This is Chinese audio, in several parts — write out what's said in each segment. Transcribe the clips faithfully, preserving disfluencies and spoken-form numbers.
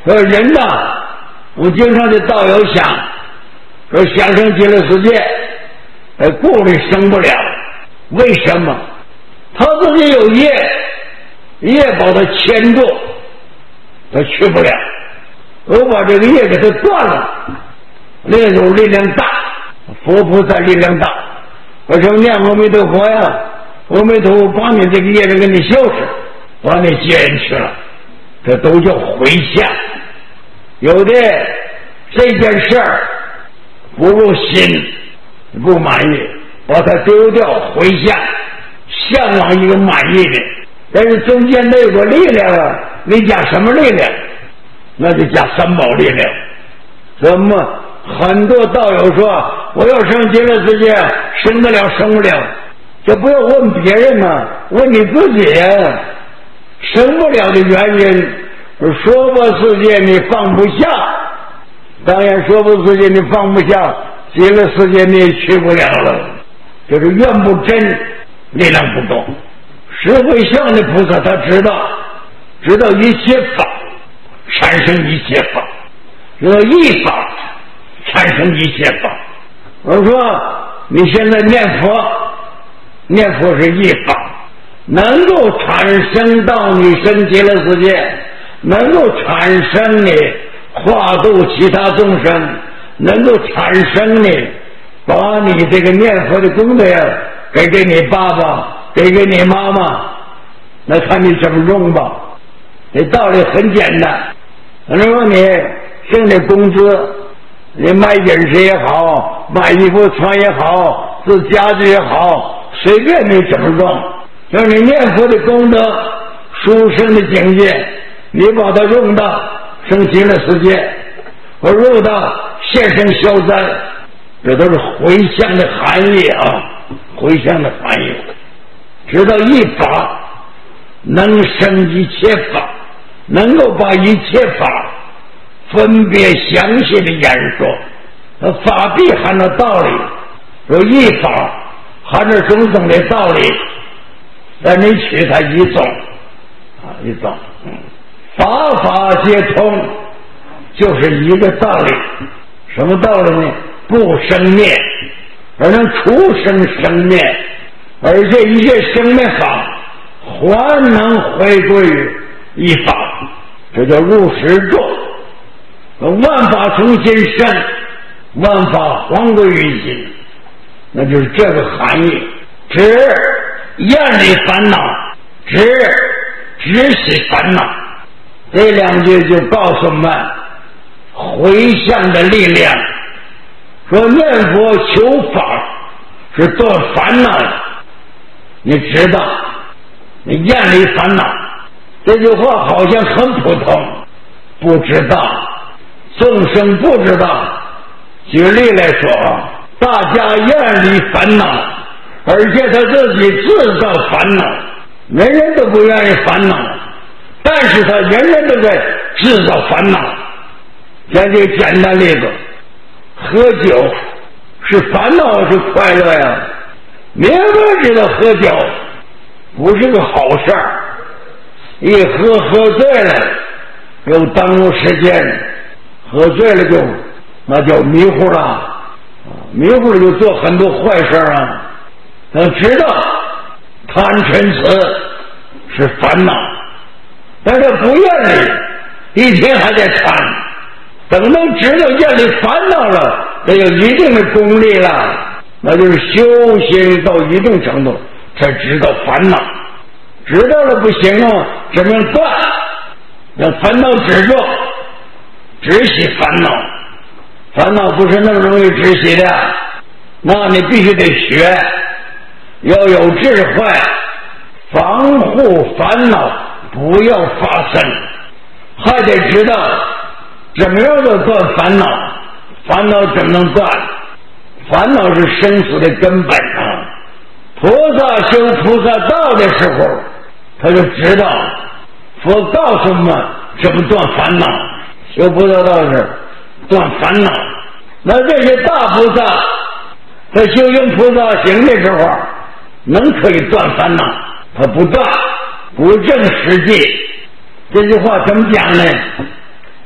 说人呐，我经常的道友想说想生极乐世界，呃，顾虑生不了，为什么？他自己有业，业把他牵住，他去不了。我把这个业给他断了，那种力量大，佛菩萨力量大。我说念阿弥陀佛呀，阿弥陀佛把你这个业障给你消失，把你接人去了，这都叫回向。有的这件事儿不入心，不满意，把它丢掉，回向，向往一个满意的。但是中间得有个力量啊，你加什么力量？那就加三宝力量。怎么很多道友说我要生极乐世界，生得了生不了？这不要问别人啊，问你自己啊。生不了的原因，说不世界你放不下，当然说不世界你放不下，极乐世界你也去不了了。就是愿不真，力量不够。实会相的菩萨他知道，知道一切法产生一切法，知道一法产生一切法。我说你现在念佛，念佛是一法，能够产生到你生极乐世界，能够产生你化度其他众生，能够产生你把你这个念佛的功德给给你爸爸，给给你妈妈，那看你怎么用吧。这道理很简单。如果你挣的工资，你卖饮食也好，买衣服穿也好，做家具也好，随便你怎么用，就是你念佛的功德，殊胜的境界，你把它用到升极乐世界，或入到现身消灾，这都是回向的含义啊，回向的含义。知道一法能生一切法，能够把一切法分别详细的演说，法必含着道理，说一法含着种种的道理，但你取它一种啊，一种，嗯，法法皆通，就是一个道理。什么道理呢？不生灭，而能除生生灭，而这一切生灭法还能回归于一法，这叫入实住。万法从心生，万法还归于心，那就是这个含义。只厌离烦恼，只只喜烦恼，这两句就告诉我们回向的力量。说念佛求法是断烦恼，你知道，你厌离烦恼，这句话好像很普通，不知道，众生不知道。举例来说，大家厌离烦恼，而且他自己制造烦恼，人人都不愿意烦恼，但是他人人都在制造烦恼。讲这个简单例子，喝酒是烦恼是快乐呀？明明知道喝酒不是个好事儿，一喝喝醉了又耽误时间，喝醉了就那叫迷糊了，迷糊了就做很多坏事啊。他知道贪嗔痴是烦恼，但是不愿意，一天还在贪。等到知道厌离烦恼了，这有一定的功力了，那就是修行到一定程度才知道烦恼。知道了不行啊，怎么样断？让烦恼止住，止息烦恼。烦恼不是那么容易止息的，那你必须得学，要有智慧，防护烦恼不要发生，还得知道怎么样的断烦恼。烦恼怎么能断？烦恼是生死的根本啊！菩萨修菩萨道的时候，他就知道，佛告诉我们怎么断烦恼。修菩萨道是断烦恼。那这些大菩萨在修行菩萨行的时候，能可以断烦恼，他不断，不证实际。这句话怎么讲呢？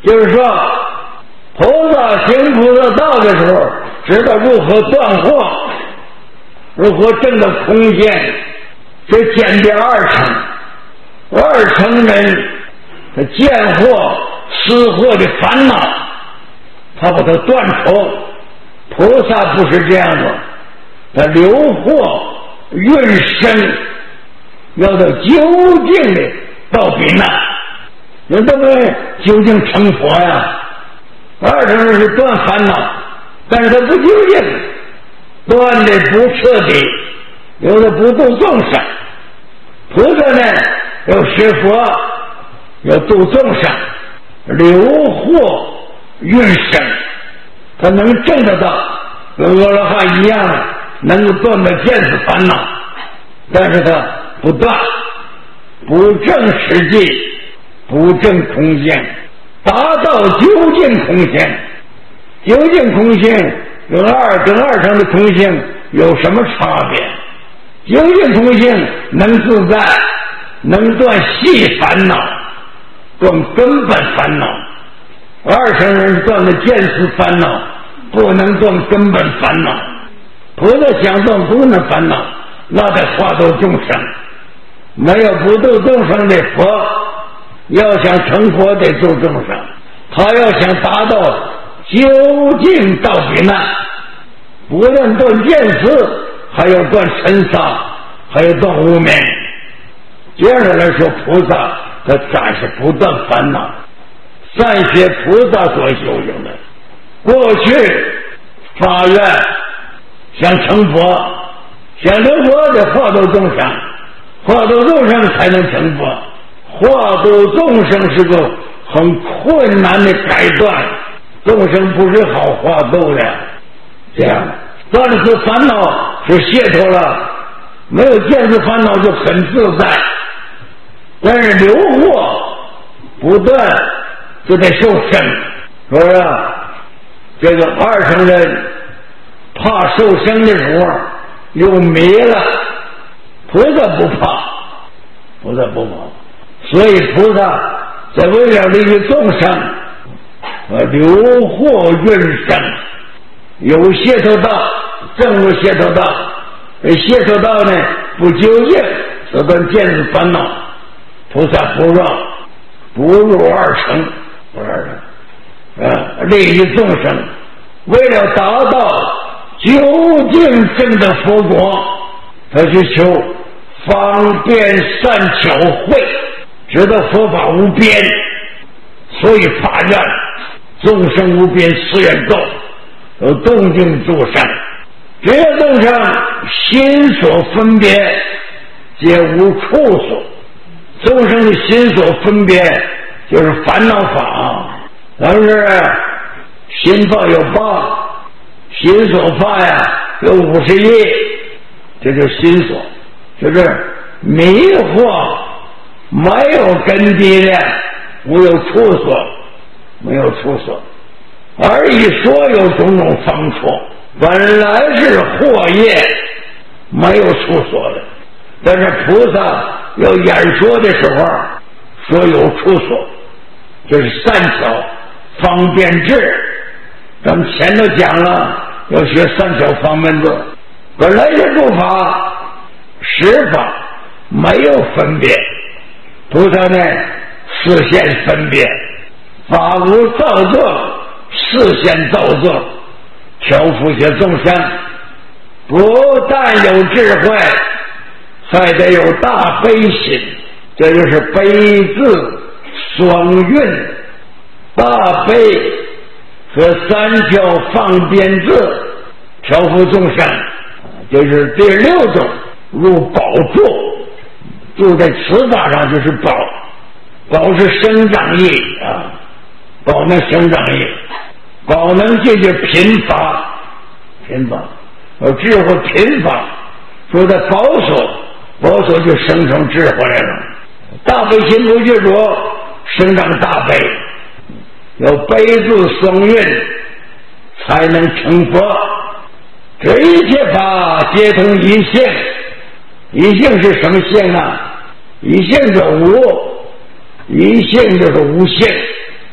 就是说菩萨行菩萨道的时候，知道如何断惑，如何证到空间，这见别二乘。二乘人他见惑思惑的烦恼，他把它断除。菩萨不是这样的，他留惑运生，要到究竟的到彼岸，有这么究竟成佛呀。二乘人是断烦恼，但是他不究竟，断的不彻底，有的不度众生。菩萨呢要学佛，要度众生，留惑运生，他能证得到，跟阿罗汉一样，能够断的见思烦恼，但是他不断，不证实际，不证空性，达到究竟空性。究竟空性跟二跟二乘的空性有什么差别？究竟空性能自在，能断细烦恼，断根本烦恼。二乘人断的见思烦恼，不能断根本烦恼。菩萨想断根本烦恼，那得化度众生。没有不度众生的佛，要想成佛得度众生。他要想达到究竟到彼岸，不但断见思，还要断尘沙，还要断无明。这样的来说，菩萨他暂时不断烦恼，善学菩萨所修行的。过去发愿想成佛，想成佛得化度众生，化度众生才能成佛。化度众生是个很困难的改断，众生不是好化度的。这样断思烦恼是解脱了，没有见思烦恼就很自在。但是留惑不断就得受生，是不是？这个二乘人怕受生的时候又迷了，菩萨不怕，菩萨不怕，所以菩萨在为了利益众生，呃，留惑运生，有解脱道，正入解脱道，解脱道呢不究竟，则断见思烦恼。菩萨不让，不入二乘，不是二乘，呃，利益众生，为了达到究竟证的佛国，他去求方便善巧慧，知道佛法无边，所以发愿众生无边誓愿度，有动静诸善，这些众生心所分别，皆无处所。众生的心所分别就是烦恼法，但是心法有八，心所法呀有五十一，这就是心所，就是迷惑没有根基的，无有处所，没有处所，而以所有种种方处，本来是惑业，没有处所的，但是菩萨要演说的时候说有处所，这是善巧方便智。咱们前头讲了要学善巧方便智，本来这诸法十法没有分别，菩萨呢示现分别，法无造作，示现造作，调伏些众生，不但有智慧，还得有大悲心，这就是悲字双运，大悲和三巧方便智，调伏众生，就是第六种入宝住，住在此法上就是宝，宝是生长意啊，宝能生长意，宝能解决贫乏，贫乏有智慧贫乏，住在宝所，宝所就生成智慧来了。大悲心不具足，生长大悲，有悲字双运才能成佛。这一切法皆同一性，一性是什么性啊？一性就无，一性就是无性。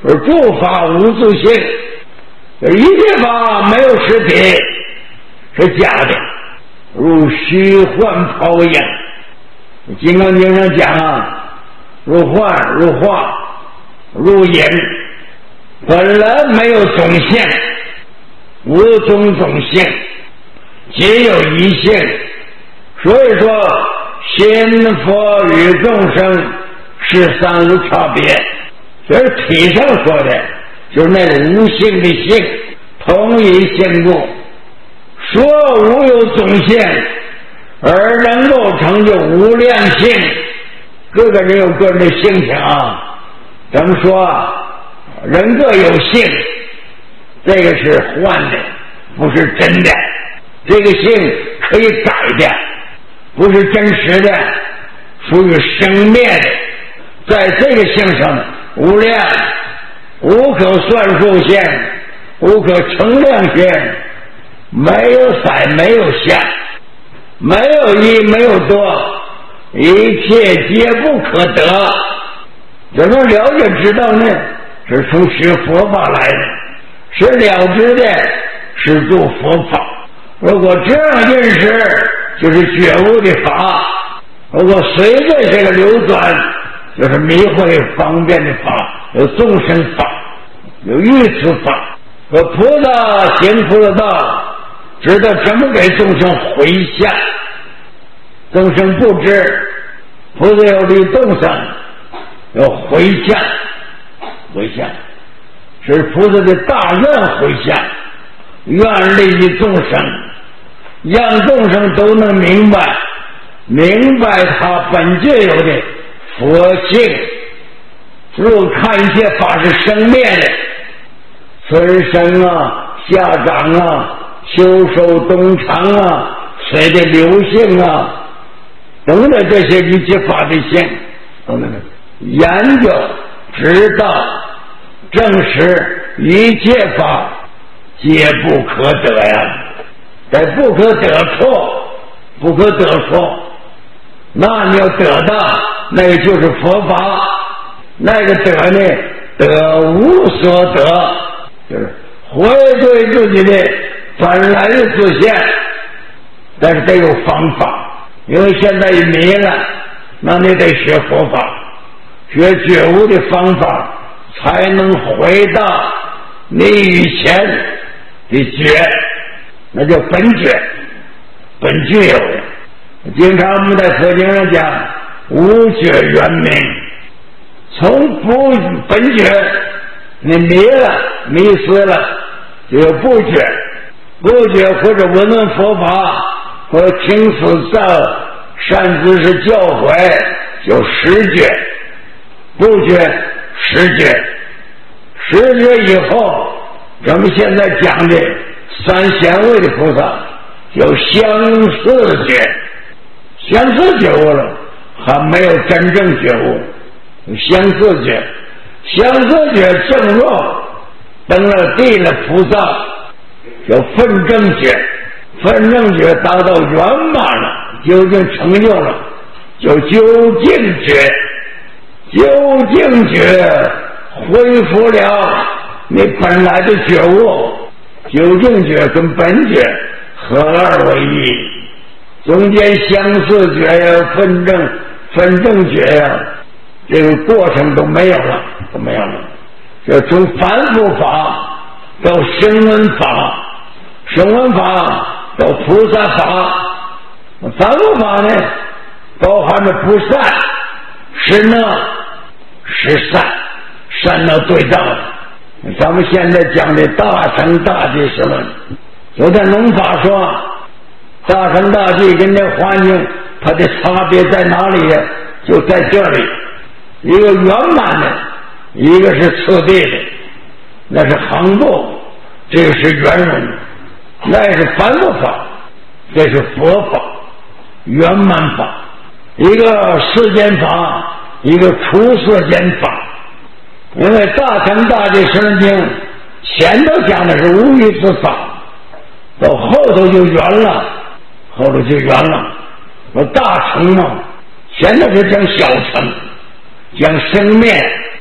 说诸法无自性，一切法没有实体，是假的，如虚幻泡影。金刚经上讲啊，如幻如化如影，本来没有总性，无种总性，皆有一性。所以说心佛与众生是三无差别，这是体上说的，就是那个无性的性，同一性故，说无有总性，而能够成就无量性。各个人有个人的性情啊，怎么说啊？人各有性，这个是幻的，不是真的。这个性可以改的，不是真实的，属于生灭的。在这个性上，无量无可算数性，无可称量性，没有色没有相，没有一没有多，一切皆不可得。怎么了解知道呢？是从学佛法来的，是了知的，是做佛法。如果这样认识，就是觉悟的法；如果随着这个流转，就是迷会方便的法，有众生法，有欲此法。和菩萨行菩萨道，知道怎么给众生回向。众生不知，菩萨有利众生，要回向。回向是菩萨的大愿回向，愿利益众生，让众生都能明白明白他本具有的佛性。如看一切法是生灭的，存生啊，下长啊，修守东长啊，水的流性啊，等等这些一切法的性，等等研究知道证实一切法皆不可得呀，在不可得处，不可得处，那你要得到，那个就是佛法。那个得呢，得无所得，就是回归自己的本来的自现，但是得有方法，因为现在也迷了，那你得学佛法，学觉悟的方法，才能回到你以前的觉，那叫本觉，本具有的。经常我们在佛经上讲无觉圆明，从不本觉你迷了迷失了，就有不觉，不觉或者闻闻佛法，或者听此造善知识教诲，有实觉，不觉实觉，实觉以后，咱们现在讲的三贤位的菩萨有相似觉，相似觉悟了，还没有真正觉悟。相似觉，相似觉正落登了地了菩萨，有分正觉，分正觉达到圆满了，究竟成就了，就究竟觉，究竟觉恢复了你本来的觉悟，究竟觉跟本觉合二为一，中间相似觉呀，分正分正觉呀，这个过程都没有了，都没有了。就从凡夫法到声闻法，声闻法到菩萨法，凡夫法呢，包含着不善、是恶、是善，善恶对照。咱们现在讲的大乘大寂实论，有的农法说，大乘大寂跟这环境，它的差别在哪里呀？就在这里。一个圆满的，一个是次第的，那是行部，这个是圆融，那是凡夫法，这是佛法，圆满法。一个世间法，一个出世间法。因为大乘大寂实论经前头讲的是无余之法，到后头就圆了，后头就圆了。说大乘嘛，前头是讲小乘，讲生灭，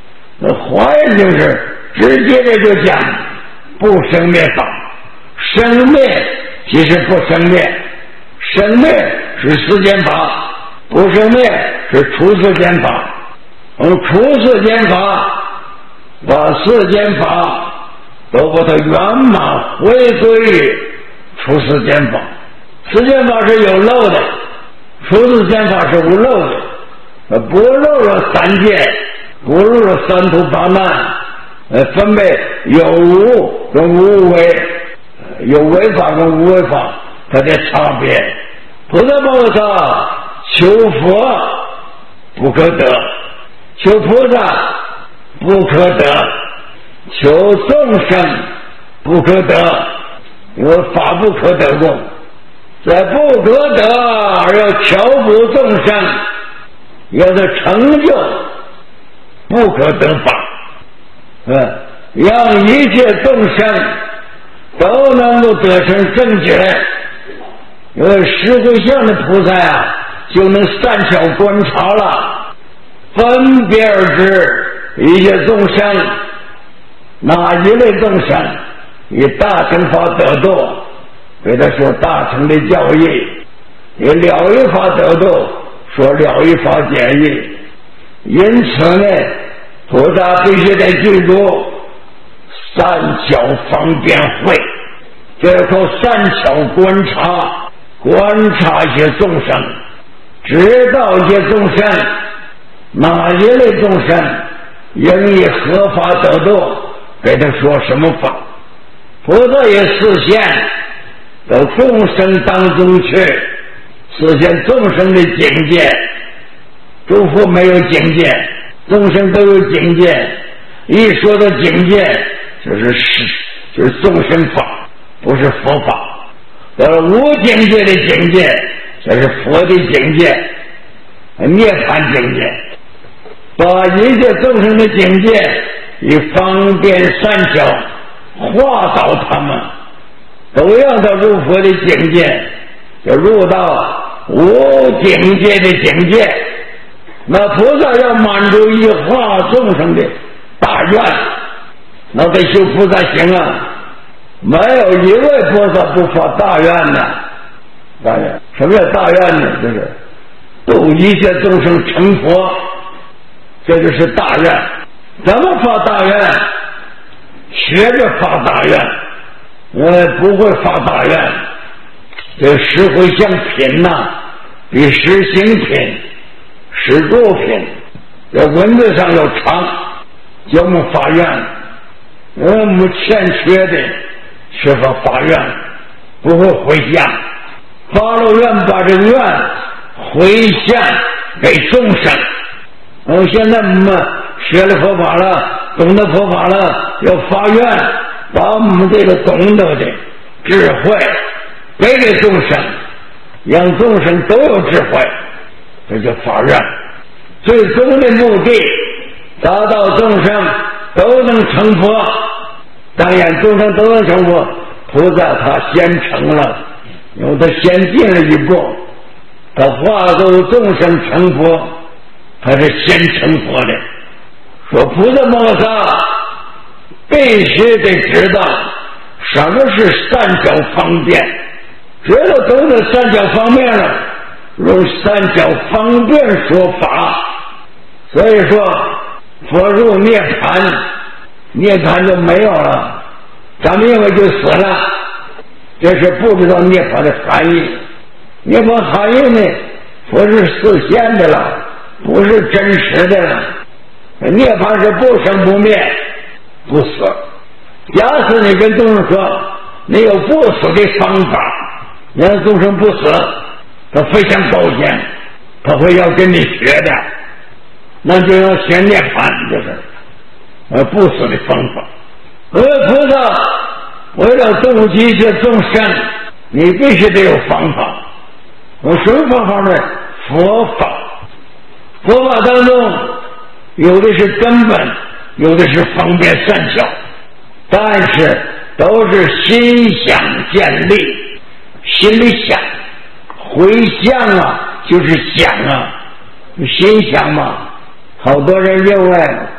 那华严就是直接的就讲不生灭法，生灭其实不生灭，生灭是世间法，不生灭是出世间法。从出世间法把世间法都把它圆满回归于出世间法。世间法是有漏的，出世间法是无漏的，不漏了三界，不漏了三途八难，呃，分别有无跟无为，有为法跟无为法它的差别。菩萨摩诃求佛不可得，求菩萨不可得，求众生不可得，因为法不可得共，在不可得而要调伏众生，要是成就不可得法，嗯，让一切众生都能够得成正觉。因为实会相的菩萨啊，就能善巧观察了，分别而知一切众生哪一类众生以大乘法得度，给他说大乘的教义；以了义法得度，说了义法简义。因此呢，菩萨必须得记住善巧方便慧，这靠善巧观察，观察一些众生，知道一些众生哪一类众生应以合法得度，给他说什么法。菩萨也示现到众生当中去，示现众生的境界。诸佛没有境界，众生都有境界。一说到境界，就是是就是众生法，不是佛法。而无境界的境界，这是佛的境界，涅槃境界。把一切众生的境界以方便善巧化导他们，都让他入佛的境界，就入到无境界的境界。那菩萨要满足一化众生的大愿，那得修菩萨行啊！没有一位菩萨不发大愿的。大愿什么叫大愿呢？就是度一切众生成佛，这就是大愿。怎么发大愿？学着发大愿，呃，不会发大愿。这十回向品呐、啊，比十行品、十住品，这文字上要长，叫我们发愿。我们欠缺的缺乏发愿，不会回向，发了愿把这个愿回向给众生。我们现在我们学了佛法了，懂得佛法了，要发愿把我们这个懂得的智慧给给众生，让众生都有智慧，这叫发愿。最终的目的达到众生都能成佛。当然众生都能成佛，菩萨他先成了，因为他先进了一步，他化度众生成佛，他是先成佛的。说菩萨摩诃必须得知道什么是善巧方便，知道懂得善巧方便了，用善巧方便说法。所以说佛入涅槃，涅槃就没有了，咱们认为就死了，这是不知道涅槃的含义。涅槃含义呢，佛是示现的了，不是真实的了。涅槃是不生不灭不死。假使你跟众生说你有不死的方法，让众生不死，他非常高兴，他会要跟你学的，那就要学涅槃，就是呃不死的方法。而菩萨为了度一切众生，你必须得有方法。有什么方法呢？佛法。佛法当中有的是根本，有的是方便善巧，但是都是心想建立，心里想，回向啊，就是想啊，心想嘛。好多人认为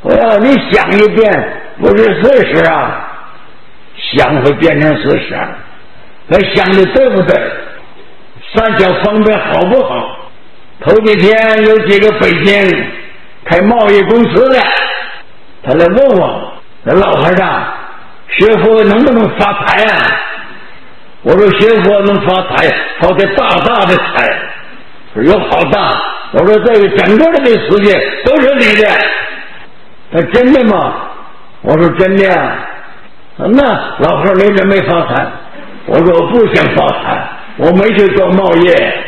我要你想一遍，不是事实啊，想会变成事实啊，那想的对不对？三角方便好不好？头几天有几个北京开贸易公司的，他来问我，那老和尚，学佛能不能发财啊？我说学佛能发财，发的大大的财，说有好大。我说这个整个的这世界都是你的，那真的吗？我说真的啊。那老和尚你怎么没发财？我说我不想发财，我没去做贸易。